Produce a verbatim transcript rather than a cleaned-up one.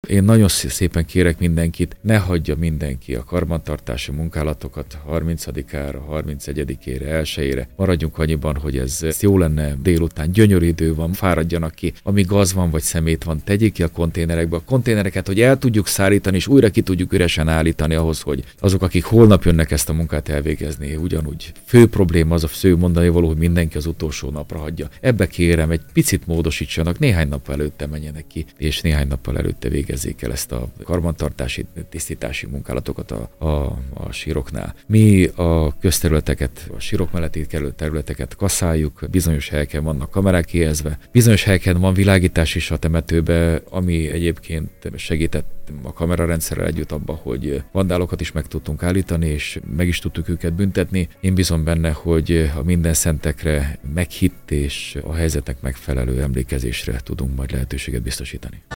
Én nagyon szépen kérek mindenkit, ne hagyja mindenki a karbantartási munkálatokat harmincadikára, harmincegyedikére, elsejére. Maradjunk annyiban, hogy ez, ez jó lenne délután, gyönyörű idő van, fáradjanak ki. Ami gaz van vagy szemét van, tegyék ki a konténerekbe. A konténereket, hogy el tudjuk szállítani, és újra ki tudjuk üresen állítani ahhoz, hogy azok, akik holnap jönnek ezt a munkát elvégezni, ugyanúgy. Fő probléma az a fő mondani való, hogy mindenki az utolsó napra hagyja. Ebbe kérem, egy picit módosítsanak, néhány nappal előtte menjenek ki, és néhány nappal előtte végezzék el ezt a karbantartási, tisztítási munkálatokat a, a, a síroknál. Mi a közterületeket, a sírok melletti kerülő területeket kasszáljuk, bizonyos helyeken vannak kamerák kihelyezve, bizonyos helyeken van világítás is a temetőbe, ami egyébként segített a kamerarendszerrel együtt abba, hogy vandálokat is meg tudtunk állítani, és meg is tudtuk őket büntetni. Én bízom benne, hogy a minden szentekre meghitt és a helyzetnek megfelelő emlékezésre tudunk majd lehetőséget biztosítani.